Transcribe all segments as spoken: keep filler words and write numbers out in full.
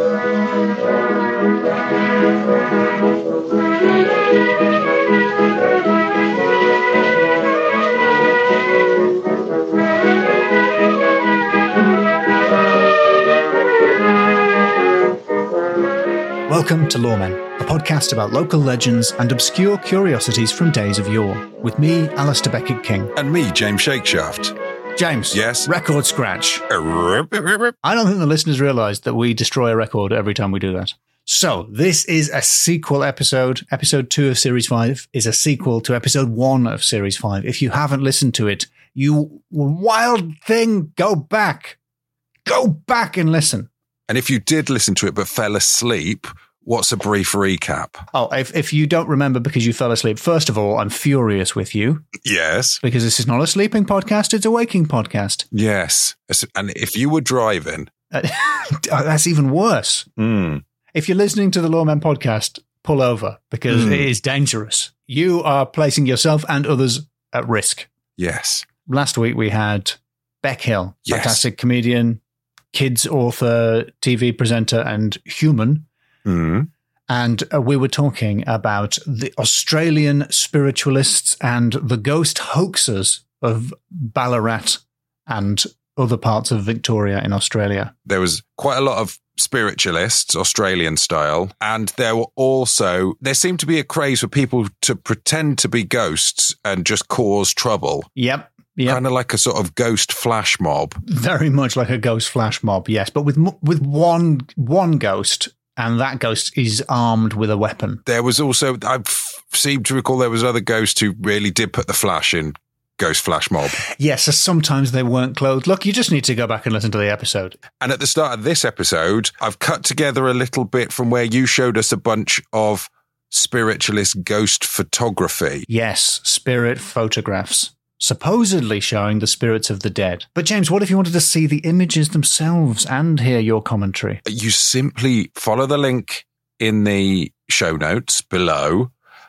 Welcome to Lawmen, a podcast about local legends and obscure curiosities from days of yore, with me, Alistair Beckett-King. And me, James Shakeshaft. James. Yes? Record scratch. I don't think the listeners realise that we destroy a record every time we do that. So, this is a sequel episode. Episode two of Series five is a sequel to Episode one of Series five. If you haven't listened to it, you wild thing, go back. Go back and listen. And if you did listen to it but fell asleep, what's a brief recap? Oh, if, if you don't remember because you fell asleep, first of all, I'm furious with you. Yes. Because this is not a sleeping podcast, it's a waking podcast. Yes. And if you were driving... Uh, that's even worse. Mm. If you're listening to the Lawmen podcast, pull over because mm. it is dangerous. You are placing yourself and others at risk. Yes. Last week we had Bec Hill, yes. fantastic comedian, kids author, T V presenter, and human. Mm. And uh, we were talking about the Australian spiritualists and the ghost hoaxers of Ballarat and other parts of Victoria in Australia. There was quite a lot of spiritualists, Australian style, and there were also, there seemed to be a craze for people to pretend to be ghosts and just cause trouble. Yep. Yep. Kind of like a sort of ghost flash mob. Very much like a ghost flash mob, yes. But with with one one ghost, and that ghost is armed with a weapon. There was also, I seem to recall there was another ghost who really did put the flash in Ghost Flash Mob. Yes, so sometimes they weren't clothed. Look, you just need to go back and listen to the episode. And at the start of this episode, I've cut together a little bit from where you showed us a bunch of spiritualist ghost photography. Yes, spirit photographs. Supposedly showing the spirits of the dead. But James, what if you wanted to see the images themselves and hear your commentary? You simply follow the link in the show notes below,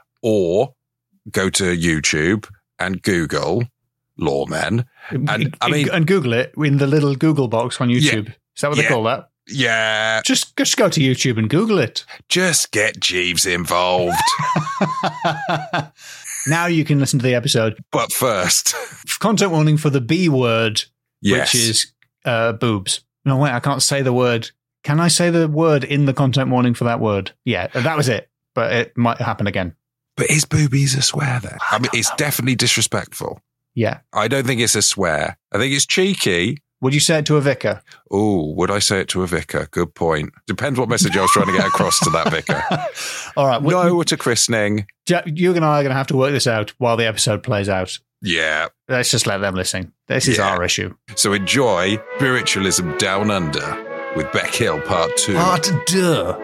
or go to YouTube and Google Lawmen. And I mean, and Google it in the little Google box on YouTube. Yeah, is that what yeah, they call that? Yeah. Just, just go to YouTube and Google it. Just get Jeeves involved. Now you can listen to the episode. But first, content warning for the B word, yes. which is uh, boobs. No, wait, I can't say the word. Can I say the word in the content warning for that word? Yeah, that was it. But it might happen again. But is boobies a swear then? I, I mean, it's know. definitely disrespectful. Yeah. I don't think it's a swear. I think it's cheeky. Would you say it to a vicar? Oh, would I say it to a vicar? Good point. Depends what message I was trying to get across to that vicar. All right. No we, to christening. You and I are going to have to work this out while the episode plays out. Yeah. Let's just let them listen. This is yeah. our issue. So enjoy Spiritualism Down Under with Bec Hill Part two. Part two.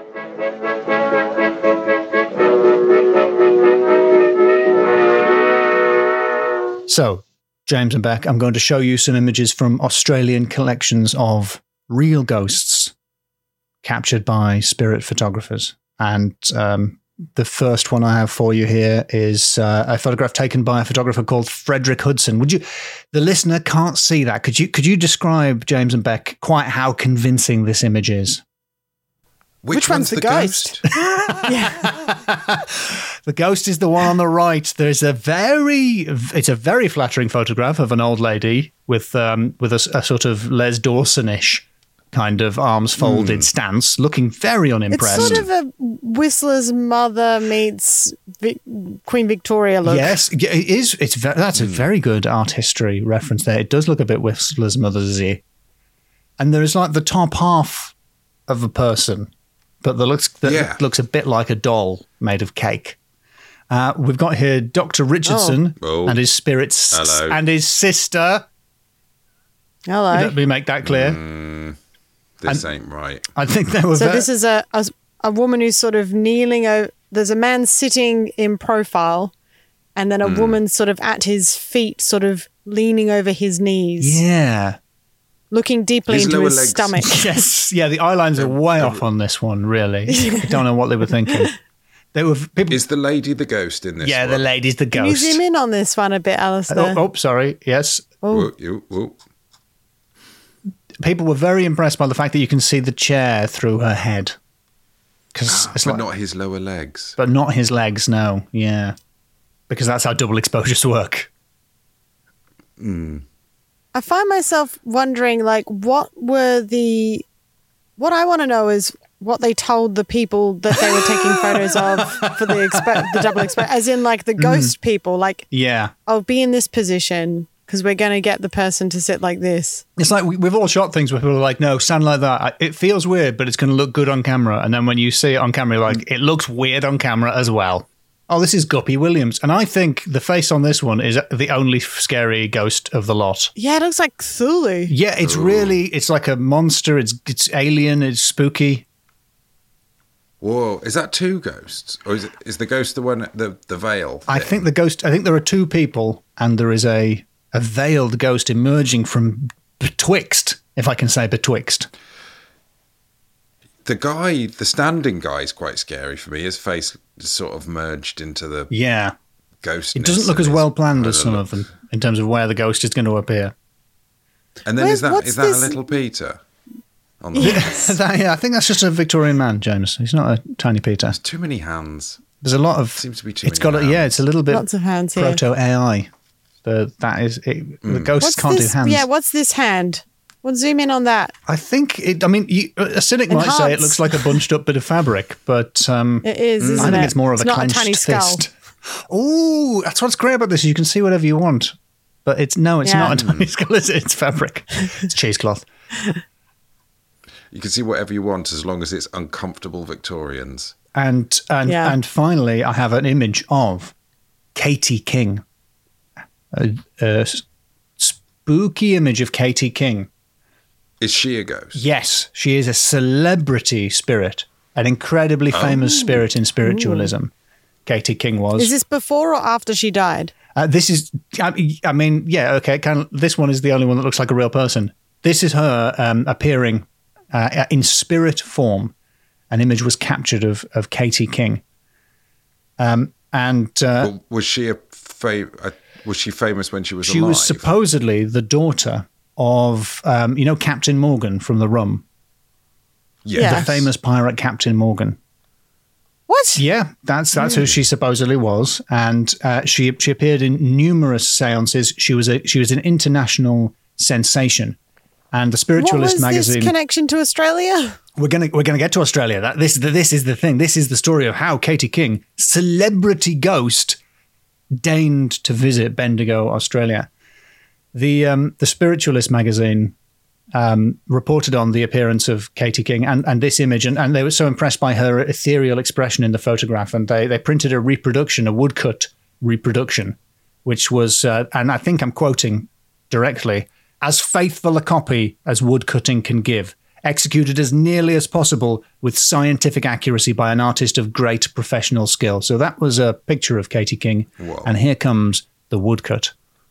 So, James and Bec, I'm going to show you some images from Australian collections of real ghosts captured by spirit photographers. And um, the first one I have for you here is uh, a photograph taken by a photographer called Frederick Hudson. Would you, the listener can't see that. Could you, could you describe, James and Bec, quite how convincing this image is? Which, Which one's, one's the, the ghost? ghost? Yeah. The ghost is the one on the right. There's a very, it's a very flattering photograph of an old lady with um, with a, a sort of Les Dawson-ish kind of arms folded mm. stance, looking very unimpressed. It's sort of a Whistler's mother meets Vi- Queen Victoria look. Yes, it is. It's ve- that's a very good art history reference there. It does look a bit Whistler's mother's-y. And there is like the top half of a person, but that looks that yeah. looks a bit like a doll made of cake. Uh, we've got here Doctor Richardson oh. Oh. and his spirits Hello. and his sister. Hello. Let me make that clear. Mm, this and ain't right. I think they were. So ve- this is a, a a woman who's sort of kneeling over. There's a man sitting in profile, and then a mm. woman sort of at his feet, sort of leaning over his knees. Yeah. Looking deeply His into lower his legs. stomach. Yes. Yeah, the eye lines are way off on this one, really. I don't know what they were thinking. They were people. Is the lady the ghost in this Yeah, one? the lady's the Can you ghost. zoom in on this one a bit, Alistair? Oh, oh, sorry. Yes. Oh. Whoa, you- whoa. people were very impressed by the fact that you can see the chair through her head. Cause it's but like, not his lower legs. But not his legs, no. Yeah. Because that's how double exposures work. Mm. I find myself wondering, like, what were the... What I want to know is what they told the people that they were taking photos of for the expo- the double exposure. As in, like, the ghost mm. people. Like, yeah. I'll be in this position because we're going to get the person to sit like this. It's like we, we've all shot things where people are like, no, stand like that. It feels weird, but it's going to look good on camera. And then when you see it on camera, you're like, it looks weird on camera as well. Oh, this is Guppy Williams. And I think the face on this one is the only scary ghost of the lot. Yeah, it looks like Cthulhu. Yeah, it's Ooh. really, it's like a monster. It's it's alien. It's spooky. Whoa, is that two ghosts? Or is, it, is the ghost the one, the, the veil thing? I think the ghost, I think there are two people and there is a... a veiled ghost emerging from betwixt, if I can say betwixt. The guy, the standing guy is quite scary for me. His face is sort of merged into the yeah ghost. It doesn't look as well planned as some of them in terms of where the ghost is going to appear. And then Where, is that is that this? a little Peter? On the Yes. that, yeah, I think that's just a Victorian man, James. He's not a tiny Peter. There's too many hands. There's a lot of... Seems to be too It's many got a, hands. yeah, it's a little bit Lots of hands here. proto-A I. The, that is... It, The ghosts What's can't this? do hands. Yeah, what's this hand? We'll zoom in on that. I think... It, I mean, you, a cynic And might say it hearts. looks like a bunched up bit of fabric, but... Um, It is, isn't I think it? it's more of It's a not clenched a tiny skull. fist. Ooh, that's what's great about this. You can see whatever you want. But it's no, it's Yeah. not a tiny skull, is it? It's fabric. It's cheesecloth. You can see whatever you want as long as it's uncomfortable Victorians. And and Yeah. and finally, I have an image of Katie King. A, a s- spooky image of Katie King. Is she a ghost? Yes, she is a celebrity spirit, an incredibly famous spirit in spiritualism. Katie King was. Is this before or after she died? Uh, this is, I, I mean, yeah, okay. Kind of, this one is the only one that looks like a real person. This is her um, appearing uh, in spirit form. An image was captured of of Katie King. Um, and uh, Well, was she a fa- uh, was she famous when she was she alive? was supposedly the daughter of, um, you know, Captain Morgan from The Rum, yes. Yeah. the famous pirate Captain Morgan. What? Yeah, that's that's who she supposedly was, and uh, she she appeared in numerous seances. She was a she was an international sensation, and the What Spiritualist was magazine. this connection to Australia? we're gonna we're gonna get to Australia. That this this is the thing. This is the story of how Katie King, celebrity ghost, deigned to visit Bendigo, Australia. The um, the Spiritualist magazine um, reported on the appearance of Katie King and, and this image, and, and they were so impressed by her ethereal expression in the photograph, and they they printed a reproduction, a woodcut reproduction, which was, uh, and I think I'm quoting directly, as faithful a copy as woodcutting can give, executed as nearly as possible with scientific accuracy by an artist of great professional skill. So that was a picture of Katie King, Whoa. and here comes the woodcut.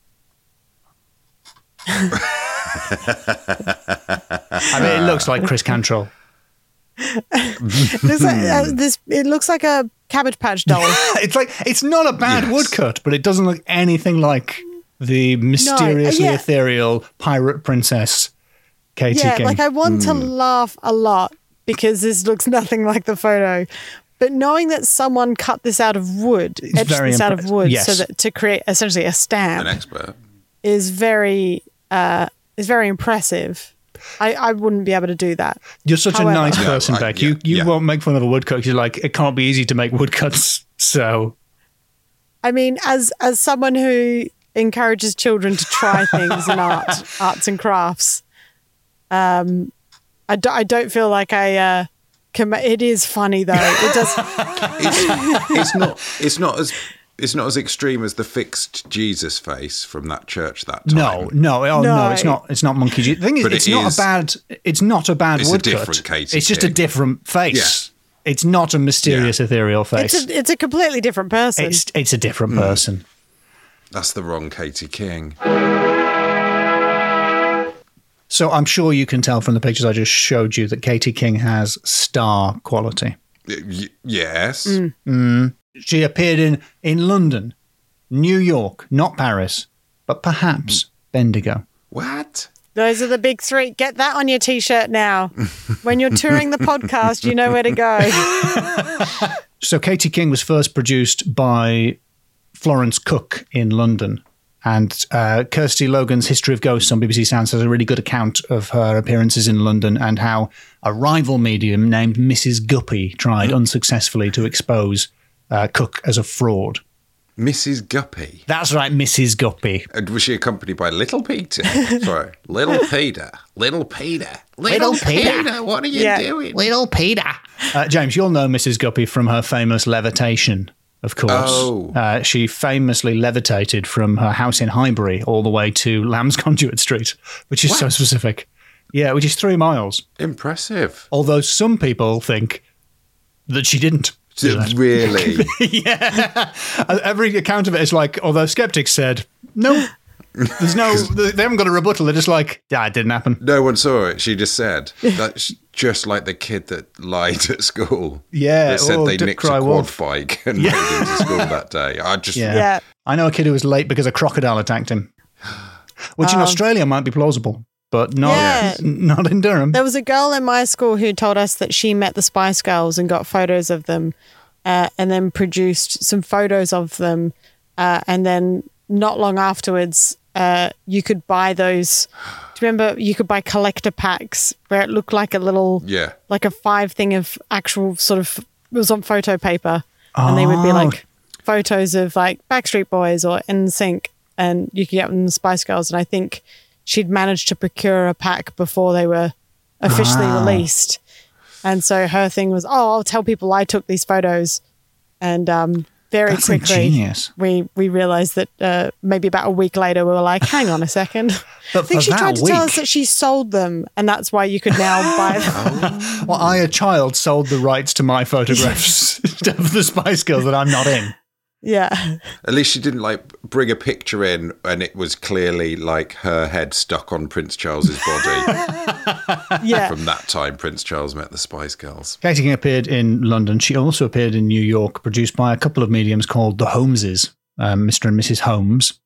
I mean, it looks like Chris Cantrell. It looks like, uh, this, it looks like a Cabbage Patch doll. It's like it's not a bad Yes. woodcut, but it doesn't look anything like the mysteriously yeah. ethereal pirate princess Katie yeah, King. like I want to laugh a lot because this looks nothing like the photo. But knowing that someone cut this out of wood, It's etched very this out of impressive. wood, Yes. so that to create essentially a An stamp expert. is very uh, is very impressive. I, I wouldn't be able to do that. You're such However- a nice No, person, I- Beck. yeah, you you yeah. won't make fun of a woodcut 'cause you're like, it can't be easy to make woodcuts. So I mean, as as someone who encourages children to try things in art, arts and crafts, um, I, do, I don't feel like I. Uh, can, ma- it is funny though. It does. It's, it's not. It's not as. It's not as extreme as the fixed Jesus face from that church that time. no, no, oh no, No. it's not. It's not Monkey G. The thing is, But it's it not is- a bad. It's not a bad It's a woodcut. different Katie It's just a King. different face. It's not a mysterious Yeah. ethereal face. It's a, it's a completely different person. It's it's a different person. That's the wrong Katie King. So I'm sure you can tell from the pictures I just showed you that Katie King has star quality. Y- y- yes. She appeared in, in London, New York, not Paris, but perhaps Bendigo. What? Those are the big three. Get that on your T-shirt now. When you're touring the podcast, you know where to go. So Katie King was first produced by Florence Cook in London. And uh, Kirsty Logan's History of Ghosts on B B C Sounds has a really good account of her appearances in London and how a rival medium named Missus Guppy tried unsuccessfully to expose uh, Cook as a fraud. Missus Guppy. That's right, Missus Guppy. And was she accompanied by Little Peter? Sorry, Little Peter. Little Peter. Little, Little Peter. Peter. What are you yeah. doing? Little Peter. Uh, James, you'll know Missus Guppy from her famous levitation, of course. Oh. Uh, she famously levitated from her house in Highbury all the way to Lamb's Conduit Street, which is what? so specific. Yeah, which is three miles. Impressive. Although some people think that she didn't. Really? Yeah. Every account of it is like, although skeptics said, no, there's no, they haven't got a rebuttal. They're just like, yeah, it didn't happen. No one saw it. She just said. That's just like the kid that lied at school. Yeah. That said oh, they nicked a quad wolf. bike and yeah. made it to school that day. I just. Yeah. yeah. I know a kid who was late because a crocodile attacked him, which um, in Australia might be plausible. But not, yeah. not in Durham. There was a girl in my school who told us that she met the Spice Girls and got photos of them uh, and then produced some photos of them. Uh, and then not long afterwards, uh, you could buy those. Do you remember you could buy collector packs where it looked like a little, yeah. like a five thing of actual sort of, it was on photo paper. Oh. And they would be like photos of like Backstreet Boys or N Sync, and you could get them the Spice Girls. And I think she'd managed to procure a pack before they were officially wow. released. And so her thing was, oh, I'll tell people I took these photos. And um, very That's quickly, ingenious. we we realized that uh, maybe about a week later, we were like, hang on a second. But I think she tried to week. tell us that she sold them, and that's why you could now buy them. Well, I, a child, sold the rights to my photographs of the Spice Girls that I'm not in. Yeah. At least she didn't like bring a picture in and it was clearly like her head stuck on Prince Charles's body. Yeah. From that time, Prince Charles met the Spice Girls. Katie King appeared in London. She also appeared in New York, produced by a couple of mediums called the Holmeses, um, Mister and Missus Holmes.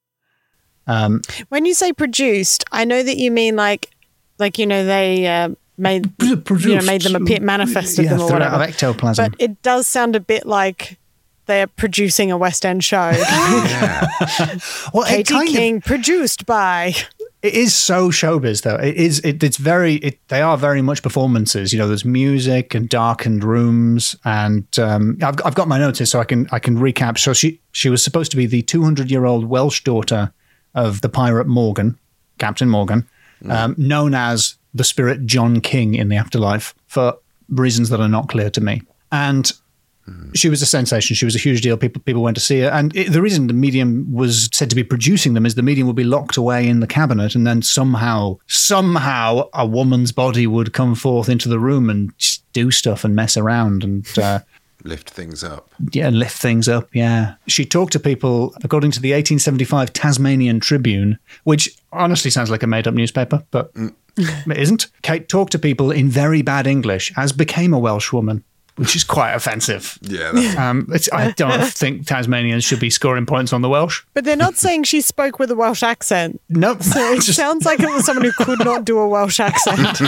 Um, when you say produced, I know that you mean like, like you know, they uh, made produced, you know made them appear, manifested yeah, them or whatever. Ectoplasm. But it does sound a bit like they're producing a West End show. Yeah. Well, Katie King, of, produced by. It is so showbiz, though. It is. It, it's very. It, they are very much performances. You know, there's music and darkened rooms, and um, I've I've got my notes here, so I can I can recap. So she she was supposed to be the two hundred year old Welsh daughter of the pirate Morgan, Captain Morgan, mm. um, known as the spirit John King in the afterlife for reasons that are not clear to me, and. She was a sensation. She was a huge deal. People people went to see her. And it, the reason the medium was said to be producing them is the medium would be locked away in the cabinet, and then somehow, somehow a woman's body would come forth into the room and do stuff and mess around and uh, lift things up. Yeah, lift things up, yeah. She talked to people, according to the eighteen seventy-five Tasmanian Tribune, which honestly sounds like a made-up newspaper, but mm. it isn't. Kate talked to people in very bad English, as became a Welsh woman. Which is quite offensive. Yeah. That's um, it's, I don't think Tasmanians should be scoring points on the Welsh. But they're not saying she spoke with a Welsh accent. Nope. So it Just, sounds like it was someone who could not do a Welsh accent.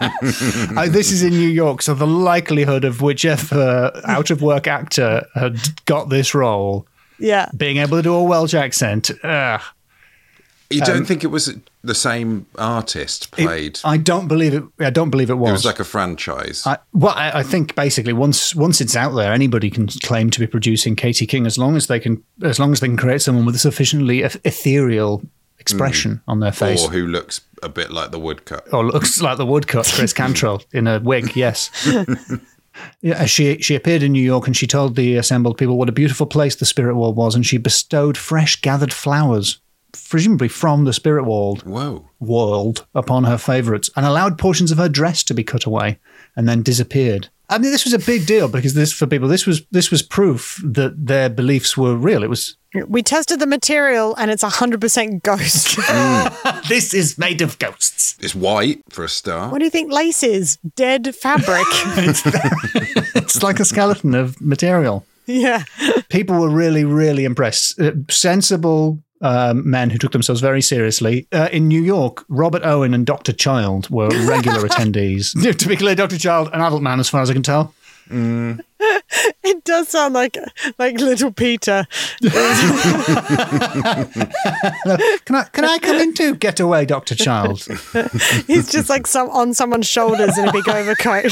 uh, this is in New York, so the likelihood of whichever out-of-work actor had got this role yeah. being able to do a Welsh accent, uh, You don't um, think it was the same artist played? It, I don't believe it. I don't believe it was. It was like a franchise. I, well, I, I think basically once once it's out there, anybody can claim to be producing Katie King as long as they can, as long as they can create someone with a sufficiently ethereal expression mm. on their face, or who looks a bit like the woodcut, or looks like the woodcut, Chris Cantrell in a wig. Yes. Yeah, she she appeared in New York and she told the assembled people what a beautiful place the Spirit World was, and she bestowed fresh gathered flowers, presumably from the Spirit World, Whoa. world, upon her favourites, and allowed portions of her dress to be cut away and then disappeared. I mean, this was a big deal because this, for people, this was this was proof that their beliefs were real. It was. We tested the material and it's one hundred percent ghost. Mm. This is made of ghosts. It's white for a start. What do you think lace is? Dead fabric. it's, it's like a skeleton of material. Yeah. People were really, really impressed. Uh, sensible, um, men who took themselves very seriously. Uh, in New York, Robert Owen and Doctor Child were regular attendees. To be clear, Doctor Child, an adult man as far as I can tell. Mm. It does sound like like little Peter. Can I can I come in too? Get away, Doctor Child. He's just like some on someone's shoulders in a big overcoat.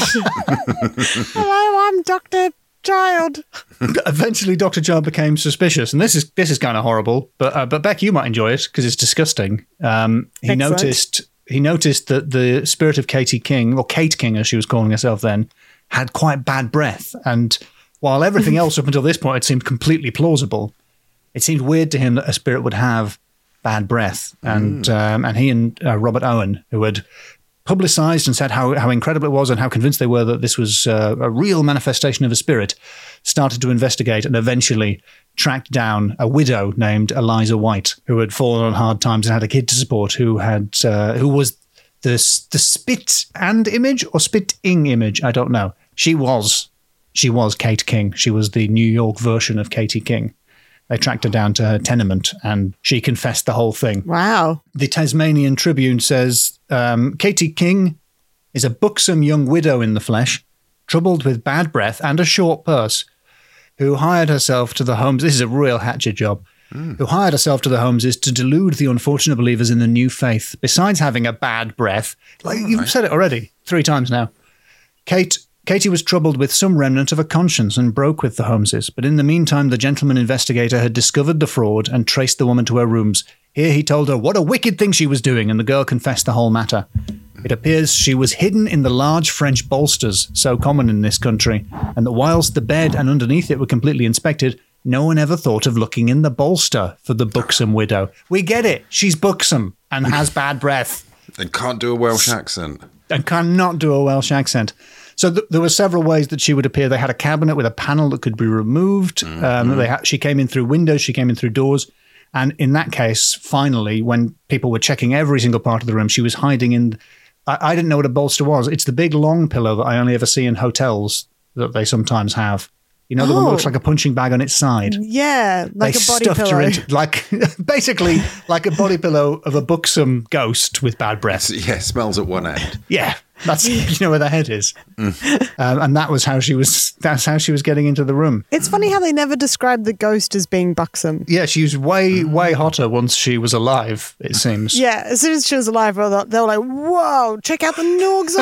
Hello, I'm Doctor Child. Eventually, Doctor Child became suspicious, and this is this is kind of horrible. But uh, but Beck, you might enjoy it because it's disgusting. Um, he Excellent. noticed he noticed that the spirit of Katie King, or Kate King as she was calling herself then, had quite bad breath. And while everything else up until this point had seemed completely plausible, it seemed weird to him that a spirit would have bad breath. And mm. um, and he and uh, Robert Owen, who had publicized and said how, how incredible it was and how convinced they were that this was uh, a real manifestation of a spirit, started to investigate and eventually tracked down a widow named Eliza White, who had fallen on hard times and had a kid to support, who had uh, who was the, the spit and image or spit-ing image, I don't know. She was, she was Kate King. She was the New York version of Katie King. They tracked her down to her tenement and she confessed the whole thing. Wow. The Tasmanian Tribune says, um, Katie King is a buxom young widow in the flesh, troubled with bad breath and a short purse, who hired herself to the Holmes. This is a real hatchet job. Mm. Who hired herself to the Holmeses to delude the unfortunate believers in the new faith. Besides having a bad breath, like you've right. said it already three times now, Kate Katie was troubled with some remnant of a conscience and broke with the Holmeses, but in the meantime the gentleman investigator had discovered the fraud and traced the woman to her rooms. Here he told her what a wicked thing she was doing, and the girl confessed the whole matter. It appears she was hidden in the large French bolsters, so common in this country, and that whilst the bed and underneath it were completely inspected, no one ever thought of looking in the bolster for the buxom widow. We get it. She's buxom and has bad breath. And can't do a Welsh accent. And cannot do a Welsh accent. So th- there were several ways that she would appear. They had a cabinet with a panel that could be removed. Mm-hmm. Um, they ha- she came in through windows. She came in through doors. And in that case, finally, when people were checking every single part of the room, she was hiding in... I, I didn't know what a bolster was. It's the big long pillow that I only ever see in hotels that they sometimes have. You know, the oh. one that looks like a punching bag on its side. Yeah, like they a body stuffed pillow. Her into, like, basically like a body pillow of a buxom ghost with bad breath. Yeah, smells at one end. Yeah, that's, you know where the head is. Mm. Um, and that was how she was, that's how she was getting into the room. It's funny how they never described the ghost as being buxom. Yeah, she was way, way hotter once she was alive, it seems. Yeah, as soon as she was alive, they were like, whoa, check out the norgs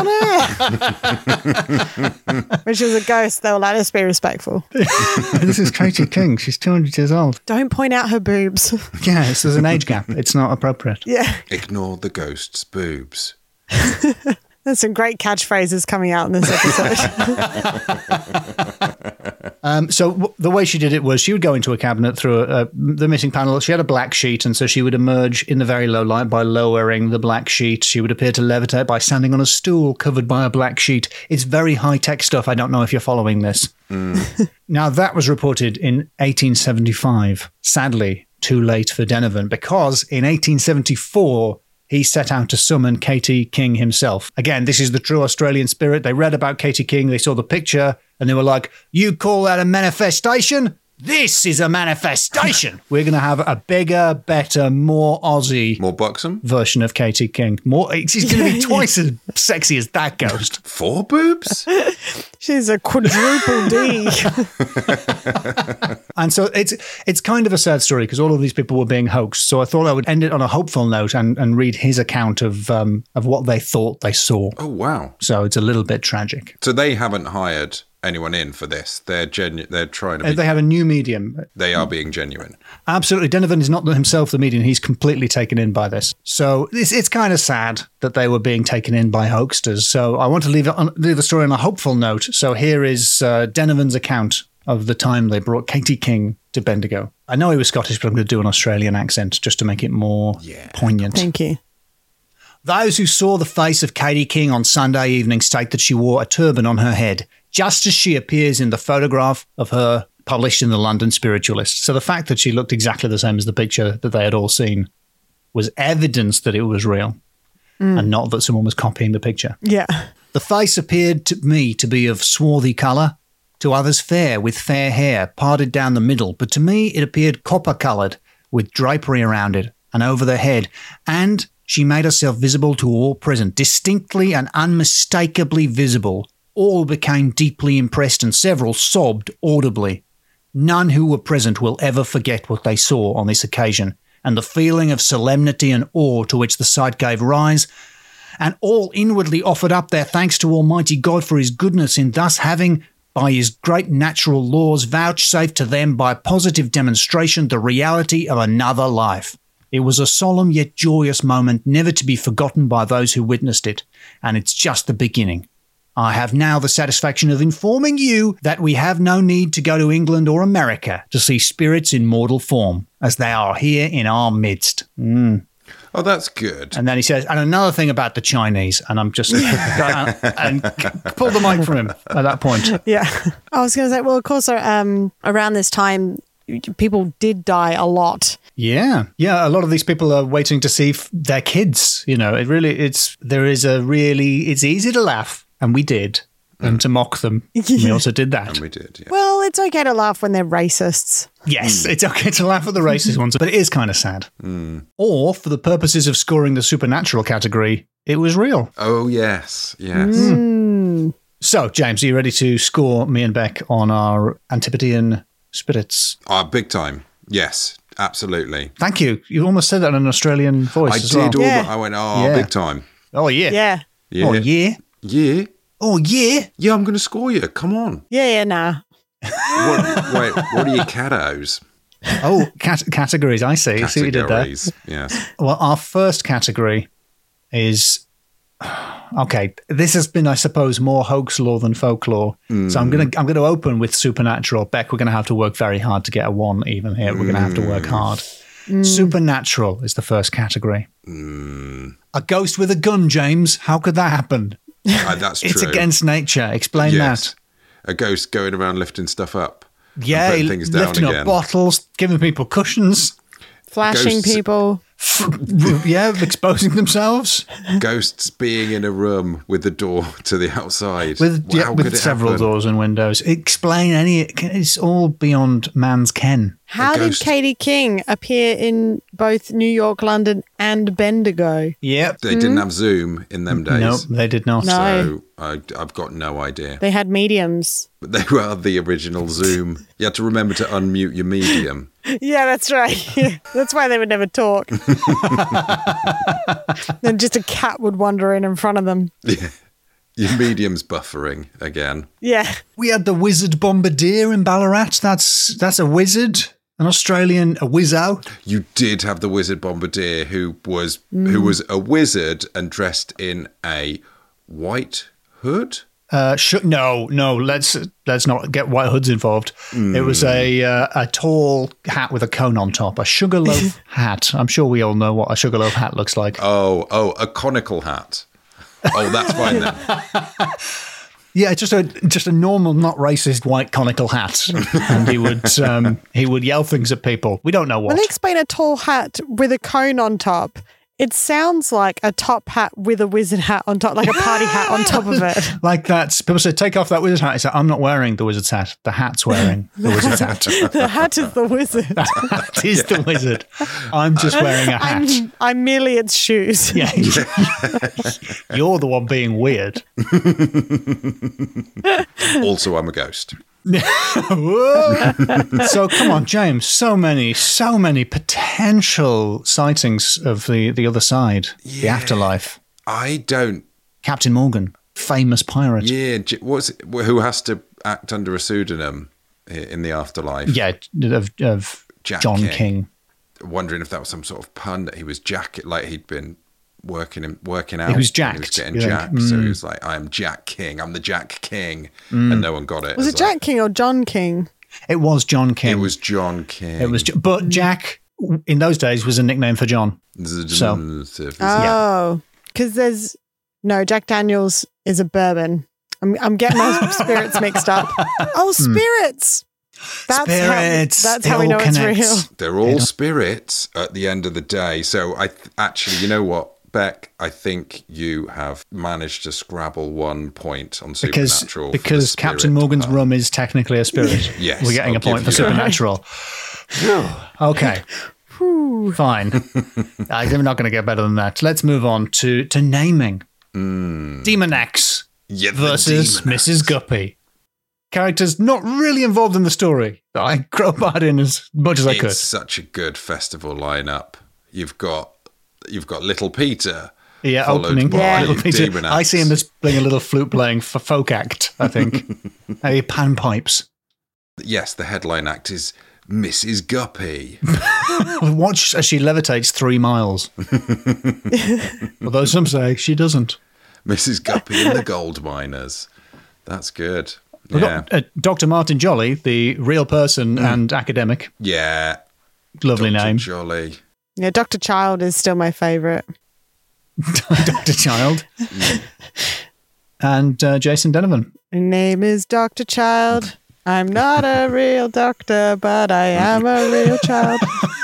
on her. When she was a ghost, they were like, let's be respectful. This is Katie King. She's two hundred years old. Don't point out her boobs. Yeah, there's an age gap. It's not appropriate. Yeah. Ignore the ghost's boobs. There's some great catchphrases coming out in this episode. um, so w- the way she did it was she would go into a cabinet through a, a, the missing panel. She had a black sheet, and so she would emerge in the very low light by lowering the black sheet. She would appear to levitate by standing on a stool covered by a black sheet. It's very high-tech stuff. I don't know if you're following this. Mm. Now, that was reported in eighteen seventy-five. Sadly, too late for Denovan, because in eighteen seventy-four... he set out to summon Katie King himself. Again, this is the true Australian spirit. They read about Katie King, they saw the picture, and they were like, you call that a manifestation? This is a manifestation. We're going to have a bigger, better, more Aussie... more buxom? ...version of Katie King. More. She's going to be twice as sexy as that ghost. Four boobs? She's a quadruple D. And so it's it's kind of a sad story because all of these people were being hoaxed. So I thought I would end it on a hopeful note and, and read his account of um, of what they thought they saw. Oh, wow. So it's a little bit tragic. So they haven't hired anyone in for this. They're genu- They're trying to be... They have a new medium. They are being genuine. Absolutely. Denovan is not himself the medium. He's completely taken in by this. So it's, it's kind of sad that they were being taken in by hoaxsters. So I want to leave, it on, leave the story on a hopeful note. So here is uh, Denovan's account of the time they brought Katie King to Bendigo. I know he was Scottish, but I'm going to do an Australian accent just to make it more yeah. poignant. Thank you. Those who saw the face of Katie King on Sunday evening state that she wore a turban on her head, just as she appears in the photograph of her published in the London Spiritualist. So the fact that she looked exactly the same as the picture that they had all seen was evidence that it was real mm. and not that someone was copying the picture. Yeah. The face appeared to me to be of swarthy colour, to others fair, with fair hair, parted down the middle, but to me it appeared copper-coloured, with drapery around it and over their head, and she made herself visible to all present, distinctly and unmistakably visible. All became deeply impressed, and several sobbed audibly. None who were present will ever forget what they saw on this occasion, and the feeling of solemnity and awe to which the sight gave rise, and all inwardly offered up their thanks to Almighty God for his goodness in thus having, by his great natural laws, vouchsafed to them by positive demonstration the reality of another life. It was a solemn yet joyous moment, never to be forgotten by those who witnessed it, and it's just the beginning. I have now the satisfaction of informing you that we have no need to go to England or America to see spirits in mortal form, as they are here in our midst. Mm. Oh, that's good. And then he says, and another thing about the Chinese, and I'm just, and, and pull the mic from him at that point. Yeah. I was going to say, well, of course, um, around this time, people did die a lot. Yeah. Yeah. A lot of these people are waiting to see f- their kids. You know, it really, it's, there is a really, it's easy to laugh. And we did. Mm. And to mock them. Yeah. We also did that. And we did, yeah. Well, it's okay to laugh when they're racists. Yes, mm. it's okay to laugh at the racist ones, but it is kind of sad. Mm. Or, for the purposes of scoring the supernatural category, it was real. Oh, yes. Yes. Mm. So, James, are you ready to score me and Beck on our Antipodean spirits? Ah, big time. Yes, absolutely. Thank you. You almost said that in an Australian voice I as did. well. All Yeah. the, I went, oh, Yeah. big time. Oh, yeah. Yeah. Yeah. Oh, yeah. Yeah. Oh, yeah. Yeah, I'm going to score you. Come on. Yeah, yeah, nah. What, wait, what are your catos? Oh, cat- categories. I see. See what you did there. Categories, yes. Well, our first category is... Okay, this has been, I suppose, more hoax lore than folklore. Mm. So I'm gonna I'm gonna open with supernatural. Beck, we're gonna have to work very hard to get a one even here. We're gonna have to work hard. Mm. Supernatural is the first category. Mm. A ghost with a gun, James. How could that happen? Uh, that's It's true. against nature. Explain Yes. that. A ghost going around lifting stuff up. Yeah, and putting things down lifting again. up bottles, giving people cushions. Flashing Ghosts. people. Yeah, exposing themselves. Ghosts being in a room with the door to the outside. With, Well, yeah, how with could it several happen? doors and windows. Explain any... It's all beyond man's ken. How did ghost. Katie King appear in both New York, London, and Bendigo? Yep. They didn't have Zoom in them days. No, they did not. No. So I, I've got no idea. They had mediums. But they were the original Zoom. You had to remember to unmute your medium. Yeah, that's right. Yeah, that's why they would never talk. Then just a cat would wander in in front of them. Yeah. Your medium's buffering again. Yeah. We had the wizard bombardier in Ballarat. That's that's a wizard, an Australian, a wizzo. You did have the wizard bombardier who was Mm. who was a wizard and dressed in a white hood. Uh, sh- no, no, let's let's not get white hoods involved. Mm. It was a uh, a tall hat with a cone on top, a sugarloaf hat. I'm sure we all know what a sugarloaf hat looks like. Oh, oh, a conical hat. Oh, that's fine then. Yeah, just a just a normal, not racist white conical hat, and he would um, he would yell things at people. We don't know what. When they explain a tall hat with a cone on top, it sounds like a top hat with a wizard hat on top, like a party hat on top of it. Like that. People say, take off that wizard hat. I say, I'm not wearing the wizard's hat. The hat's wearing the wizard's hat. The hat is the wizard. The hat is the wizard. I'm just wearing a hat. I'm, I'm merely its shoes. Yeah. You're the one being weird. Also, I'm a ghost. So come on, James. So many, so many potential sightings of the, the other side, the Yeah. afterlife. I don't. Captain Morgan, famous pirate. Yeah, J- what's it, who has to act under a pseudonym i- in the afterlife? Yeah, of, of Jack John King. King. Wondering if that was some sort of pun that he was jack, like he'd been working him working out. He was and jacked, He was getting you think? jacked. So Mm. he was like, "I am Jack King. I'm the Jack King," and no one got it. Was it It's like- Jack King or John King? It was John King. It was John King. It was, Jo- but Jack in those days was a nickname for John. So- Oh, because there's no Jack Daniels is a bourbon. I'm I'm getting my spirits mixed up. Oh, spirits. That's Spirits. how. That's It how we all know it's connects. real. They're all spirits at the end of the day. So I th- actually, you know what, Beck, I think you have managed to scrabble one point on Because Supernatural. for the because spirit Captain Morgan's part. rum is technically a spirit. Yes, We're getting I'll a point give for you that. Supernatural. Okay. Whew. Fine. I'm not going to get better than that. Let's move on to, to naming. Mm. Demon X Yeah, the versus Demon Missus X. Guppy. Characters not really involved in the story that I crowbarred in as much as I It's could. such a good festival lineup. You've got you've got Little Peter. Yeah, followed opening. by Yeah. Little Peter. Demon I X. see him as playing a little flute playing for folk act, I think. Maybe panpipes. Yes, the headline act is Missus Guppy. Watch as she levitates three miles. Although some say she doesn't. Missus Guppy and the Gold Miners. That's good. We've Yeah. got, uh, Doctor Martin Jolly, the real person and academic. Yeah. Lovely Doctor name. Jolly. Yeah, Doctor Child is still my favourite. Doctor Child. And uh, Jason Donovan. My name is Doctor Child. I'm not a real doctor, but I am a real child.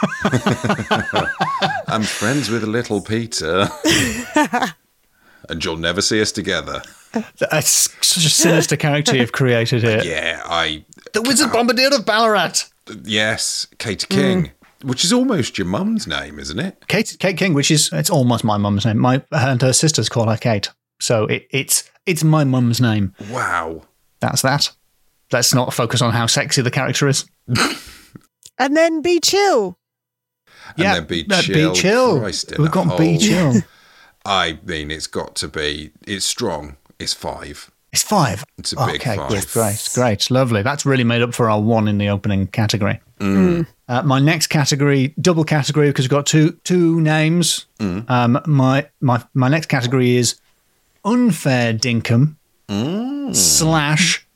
I'm friends with Little Peter. And you'll never see us together. That's such a sinister character you've created here. Yeah, I... The Wizard Bombardier of Ballarat. Yes, Katie King. Which is almost your mum's name, isn't it? Kate, Kate King, which is, it's almost my mum's name. My her and her sisters call her Kate. So it, it's it's my mum's name. Wow. That's that. Let's not focus on how sexy the character is. And then Be Chill. And yeah, then Be uh, Chill. Be Chill. Christ in We've a got Be hole. Chill. I mean, it's got to be... It's strong. It's five. It's five. It's a big okay, five. good, great, great, lovely. That's really made up for our one in the opening category. Mm. Uh, my next category, double category, because we've got two two names. Mm. Um, my my my next category is unfair dinkum Mm. slash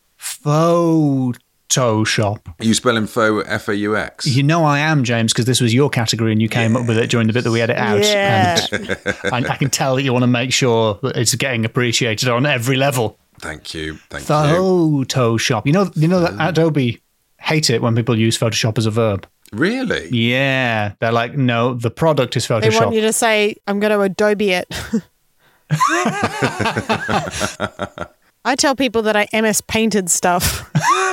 Photoshop. Are you spelling faux F A U X? You know I am, James, because this was your category and you came up with it during the bit that we had it out. Yeah. And I, I can tell that you want to make sure that it's getting appreciated on every level. Thank you. Thank you. Photoshop. You know, you know that Adobe hate it when people use Photoshop as a verb. Really? Yeah, they're like, no, the product is They want Photoshop. you to say, I'm going to Adobe it. I tell people that I M S painted stuff.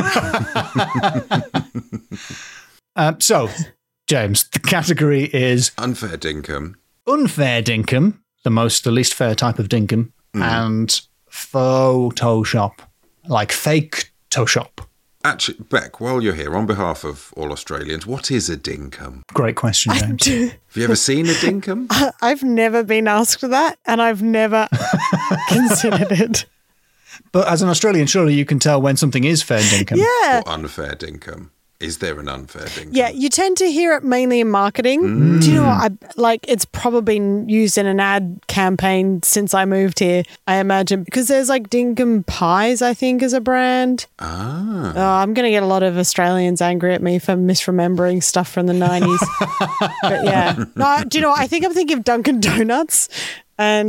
uh, so, James, the category is Unfair dinkum. unfair dinkum, the most, the least fair type of dinkum, and Photoshop, like fake Toshop. Actually, Beck, while you're here, on behalf of all Australians, what is a dinkum? Great question, James. Have you ever seen a dinkum? I've never been asked that, and I've never considered it. But as an Australian, surely you can tell when something is fair dinkum. Yeah. Or unfair dinkum? Is there an unfair dinkum? Yeah, you tend to hear it mainly in marketing. Do you know what? I, like, it's probably been used in an ad campaign since I moved here, I imagine. Because there's like Dinkum Pies, I think, as a brand. Ah. Oh, I'm going to get a lot of Australians angry at me for misremembering stuff from the nineties. But yeah. No, do you know what? I think I'm thinking of Dunkin' Donuts. And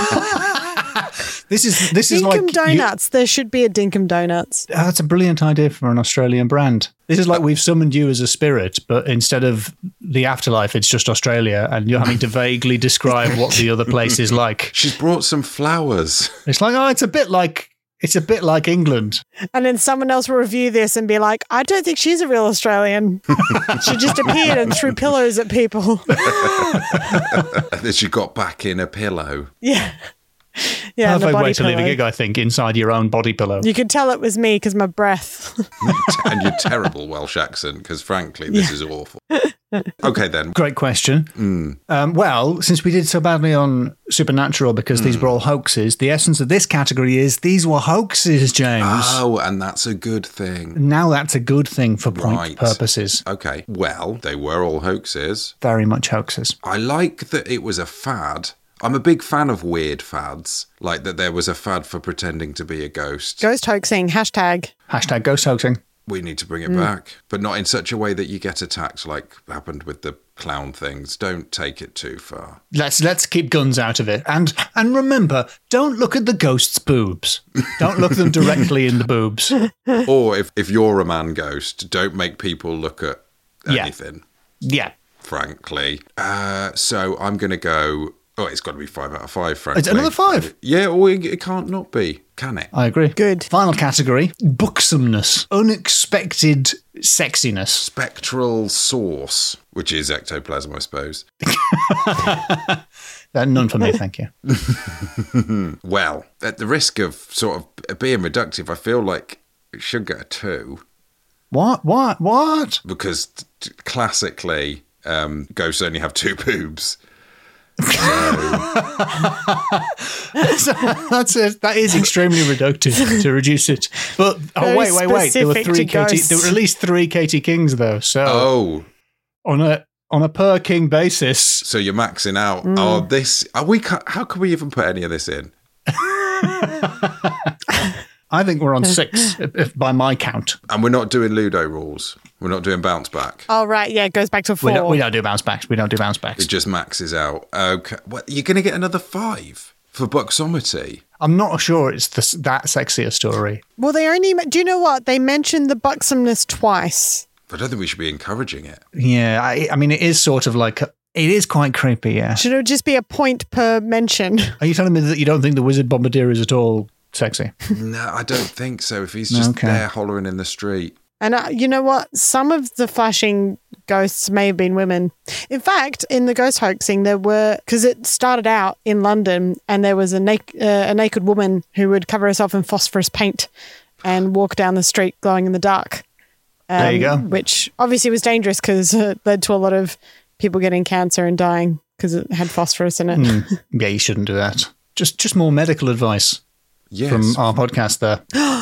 This is this is like Dinkum you- Donuts. There should be a Dinkum Donuts. Oh, that's a brilliant idea for an Australian brand. This is like we've summoned you as a spirit, but instead of the afterlife, it's just Australia, and you're having to vaguely describe what the other place is like. She's brought some flowers. It's like, oh, it's a bit like it's a bit like England. And then someone else will review this and be like, I don't think she's a real Australian. She just appeared and threw pillows at people. And then she got back in a pillow. Yeah. Yeah, and the Perfect body way to leave a pillow. gig, I think, inside your own body pillow. You could tell it was me because my breath. And your terrible Welsh accent, because frankly, this is awful. Okay, then. Great question. Mm. Um, well, since we did so badly on Supernatural because these were all hoaxes, the essence of this category is these were hoaxes, James. Oh, and that's a good thing. Now that's a good thing for point Right. purposes. Okay, well, they were all hoaxes. Very much hoaxes. I like that it was a fad. I'm a big fan of weird fads, like that there was a fad for pretending to be a ghost. Ghost hoaxing, hashtag. Hashtag ghost hoaxing. We need to bring it back, but not in such a way that you get attacked like happened with the clown things. Don't take it too far. Let's let's keep guns out of it. And and remember, don't look at the ghost's boobs. Don't look them directly in the boobs. Or if, if you're a man ghost, don't make people look at Yeah. anything, Yeah. frankly. Uh, so I'm going to go... Oh, it's got to be five out of five, frankly. It's another five. Yeah, or it, it can't not be, can it? I agree. Good. Final category, booksomeness. Unexpected sexiness. Spectral source, which is ectoplasm, I suppose. uh, none for me, thank you. Well, at the risk of sort of being reductive, I feel like it should get a two. What? What? What? Because t- classically, um, ghosts only have two boobs. So. so that's a, that is extremely reductive to reduce it. But oh Very wait, wait, wait! There were three Katie. ghosts. There were at least three Katie Kings though. So Oh, on a on a per king basis, so you're maxing out. Mm. Oh, this. Are we? ca- How can we even put any of this in? I think we're on six if, if by my count. And we're not doing Ludo rules. We're not doing bounce back. Oh, right. Yeah, it goes back to four. We don't, we don't do bounce backs. We don't do bounce backs. It just maxes out. Okay. What, you're going to get another five for Buxomity? I'm not sure it's the, that sexy a story. Well, they only... Do you know what? They mentioned the buxomness twice. I don't think we should be encouraging it. Yeah, I, I mean, it is sort of like... A, it is quite creepy, yeah. Should it just be a point per mention? Are you telling me that you don't think the Wizard Bombardier is at all sexy? No, I don't think so. If he's just Okay. there hollering in the street. And uh, you know what? Some of the flashing ghosts may have been women. In fact, in the ghost hoaxing, there were, because it started out in London, and there was a, na- uh, a naked woman who would cover herself in phosphorus paint and walk down the street glowing in the dark. Um, There you go. Which obviously was dangerous because it led to a lot of people getting cancer and dying because it had phosphorus in it. Mm, yeah, you shouldn't do that. Just, just more medical advice Yes. from our podcast there.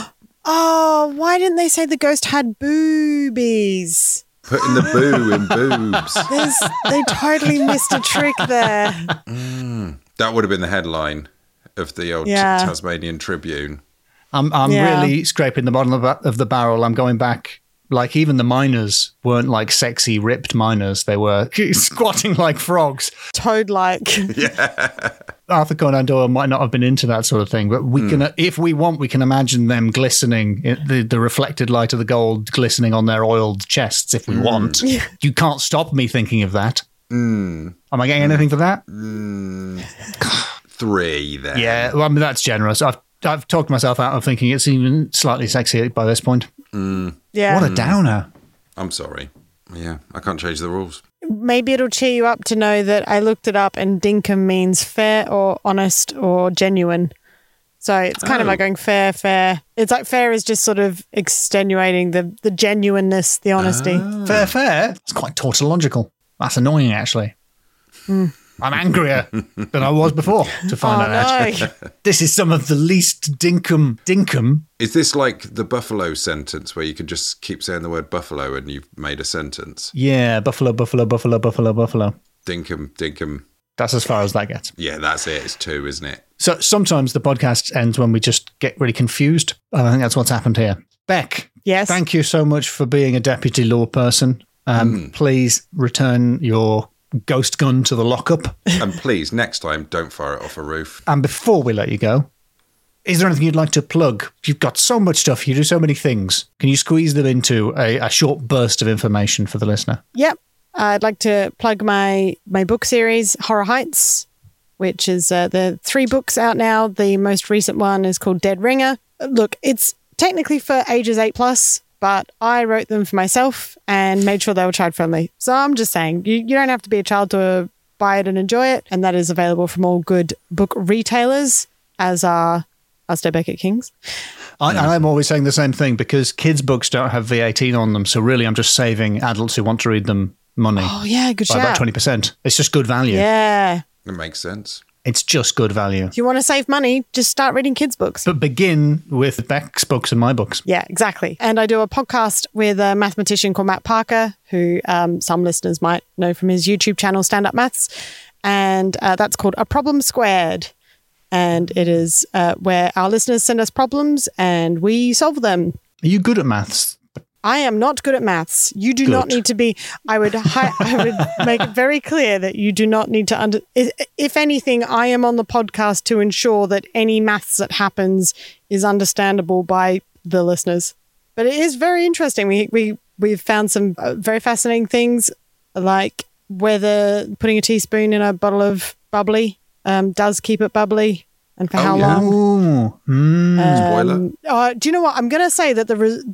Oh, why didn't they say the ghost had boobies? Putting the boo in boobs. There's, they totally missed a trick there. Mm, that would have been the headline of the old Yeah. Tasmanian Tribune. I'm, I'm Yeah. really scraping the bottom of, of the barrel. I'm going back. Like, even the miners weren't like sexy, ripped miners. They were squatting like frogs. Toad-like. Yeah. Arthur Conan Doyle might not have been into that sort of thing, but we can, if we want, we can imagine them glistening, the, the reflected light of the gold glistening on their oiled chests if we want. You can't stop me thinking of that. Mm, Am I getting anything for that? mm, three then. Yeah, well, I mean, that's generous. I've I've talked myself out of thinking it's even slightly sexy by this point. Mm, Yeah. What a downer. I'm sorry. Yeah, I can't change the rules. Maybe it'll cheer you up to know that I looked it up and dinkum means fair or honest or genuine. So it's kind of Oh. like going fair, fair. It's like fair is just sort of extenuating the, the genuineness, the honesty. Fair, fair. It's quite tautological. That's annoying, actually. I'm angrier than I was before to find Oh, that out. no. This is some of the least dinkum dinkum. Is this like the buffalo sentence where you can just keep saying the word buffalo and you've made a sentence? Yeah, buffalo, buffalo, buffalo, buffalo, buffalo. Dinkum, dinkum. That's as far as that gets. Yeah, that's it. It's two, isn't it? So sometimes the podcast ends when we just get really confused. I think that's what's happened here. Beck, Yes. thank you so much for being a deputy law person. Um, Please return your ghost gun to the lockup. And please, next time, don't fire it off a roof. And before we let you go, is there anything you'd like to plug? You've got so much stuff. You do so many things. Can you squeeze them into a, a short burst of information for the listener? Yep. I'd like to plug my, my book series, Horror Heights, which is uh, the three books out now. The most recent one is called Dead Ringer. Look, it's technically for ages eight plus, but I wrote them for myself and made sure they were child friendly. So I'm just saying, you, you don't have to be a child to buy it and enjoy it. And that is available from all good book retailers, as are Astor Beckett Kings. I, I'm always saying the same thing because kids' books don't have V eighteen on them. So really, I'm just saving adults who want to read them money Oh, yeah, good by shout. about twenty percent. It's just good value. Yeah. It makes sense. It's just good value. If you want to save money, just start reading kids' books. But begin with Beck's books and my books. Yeah, exactly. And I do a podcast with a mathematician called Matt Parker, who um, some listeners might know from his YouTube channel, Stand Up Maths. And uh, that's called A Problem Squared. And it is uh, where our listeners send us problems and we solve them. Are you good at maths? I am not good at maths. You do not Good. need to be. I would. Hi, I would make it very clear that you do not need to under. If, if anything, I am on the podcast to ensure that any maths that happens is understandable by the listeners. But it is very interesting. We we we've found some uh, very fascinating things, like whether putting a teaspoon in a bottle of bubbly um, does keep it bubbly, and for Oh, how yeah. long. Oh, mm. Spoiler. Um, uh, do you know what? I'm going to say that the re- the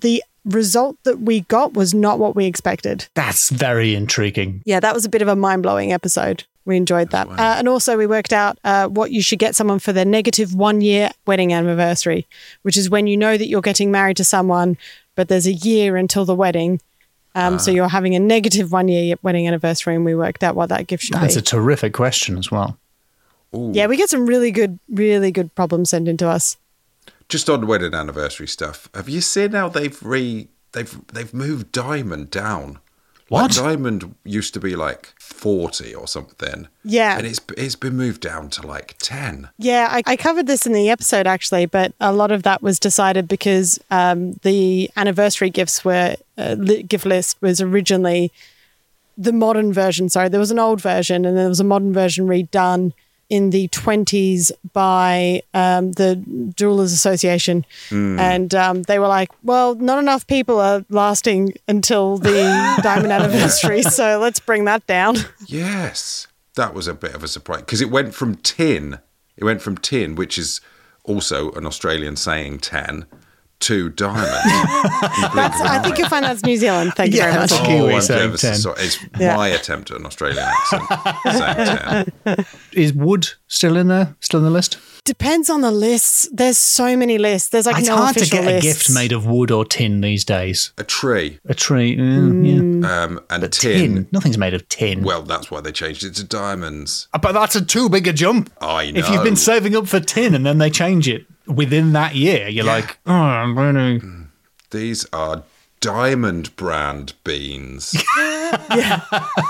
result that we got was not what we expected. That's very intriguing. Yeah, that was a bit of a mind-blowing episode. We enjoyed that. Uh, and also we worked out uh, what you should get someone for their negative one-year wedding anniversary, which is when you know that you're getting married to someone, but there's a year until the wedding. Um, uh, so you're having a negative one-year wedding anniversary, and we worked out what that gift should that's be. That's a terrific question as well. Ooh. Yeah, we get some really good, really good problems sent into us. Just on wedding anniversary stuff, have you seen how they've re they've they've moved diamond down? What? Like diamond used to be like forty or something. Yeah. And it's it's been moved down to like ten. Yeah, I, I covered this in the episode actually, but a lot of that was decided because um, the anniversary gifts were, uh, li- gift list was originally the modern version. Sorry, there was an old version and there was a modern version redone in the twenties by um, the Jewelers Association. Mm. And um, they were like, well, not enough people are lasting until the diamond anniversary, so let's bring that down. Yes, that was a bit of a surprise because it went from tin, it went from tin, which is also an Australian saying ten, to diamond. That's, I think you'll find that's New Zealand. Thank yeah, you very much. That's a Kiwi oh, saying ten. So it's yeah. my attempt at an Australian accent saying ten. Is wood still in there? Still in the list? Depends on the lists. There's so many lists. There's like it's no hard official to get lists. a gift made of wood or tin these days. A tree. A tree, mm, yeah. Um, and but tin. tin. Nothing's made of tin. Well, that's why they changed it to diamonds. But that's a too big a jump. I know. If you've been saving up for tin and then they change it within that year, you're yeah. like, oh, I'm going to... These are diamond brand beans. Yeah.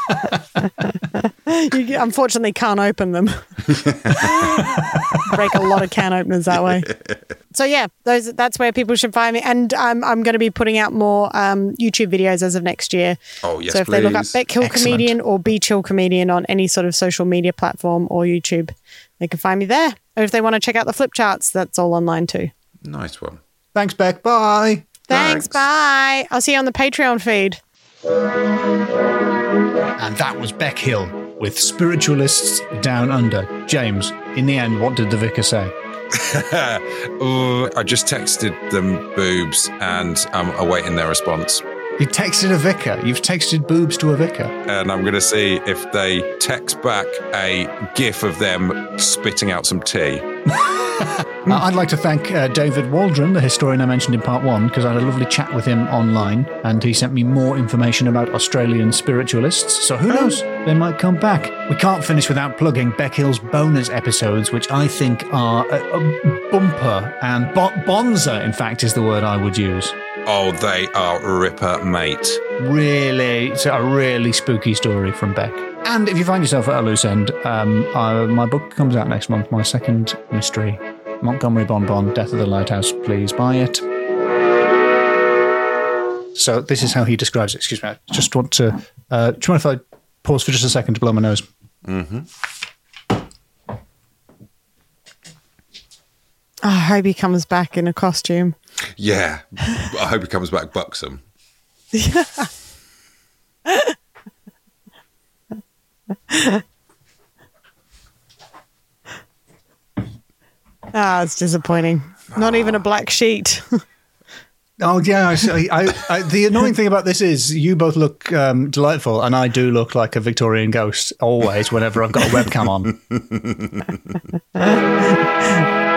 You unfortunately can't open them. Break a lot of can openers that way. So yeah, those that's where people should find me. And um, I'm going to be putting out more um, YouTube videos as of next year. Oh, yes, So if please. they look up Beck Hill Excellent. Comedian or Be Chill Comedian on any sort of social media platform or YouTube, they can find me there. Or if they want to check out the flip charts, that's all online too. Nice one. Thanks, Beck. Bye. Thanks, Thanks. bye. I'll see you on the Patreon feed. And that was Beck Hill with Spiritualists Down Under. James, in the end, what did the vicar say? Ooh, I just texted them boobs and I'm awaiting their response. You texted a vicar. You've texted boobs to a vicar. And I'm going to see if they text back a gif of them spitting out some tea. Uh, I'd like to thank uh, David Waldron, the historian I mentioned in part one, because I had a lovely chat with him online, and he sent me more information about Australian spiritualists, so who knows, they might come back. We can't finish without plugging Beck Hill's bonus episodes, which I think are a, a bumper, and bo- bonza, in fact, is the word I would use. Oh, they are ripper, mate. Really, it's a really spooky story from Beck. And if you find yourself at a loose end, um, I, my book comes out next month, my second mystery, Montgomery Bon Bon, Death of the Lighthouse. Please buy it. So this is how he describes it. Excuse me, I just want to... Uh, do you mind if I pause for just a second to blow my nose? Mm-hmm. Oh, I hope he comes back in a costume. Yeah. I hope he comes back buxom. Yeah. Ah, it's disappointing. Not even a black sheet. Oh, yeah. I, I, I, the annoying thing about this is you both look um, delightful, and I do look like a Victorian ghost always whenever I've got a webcam on.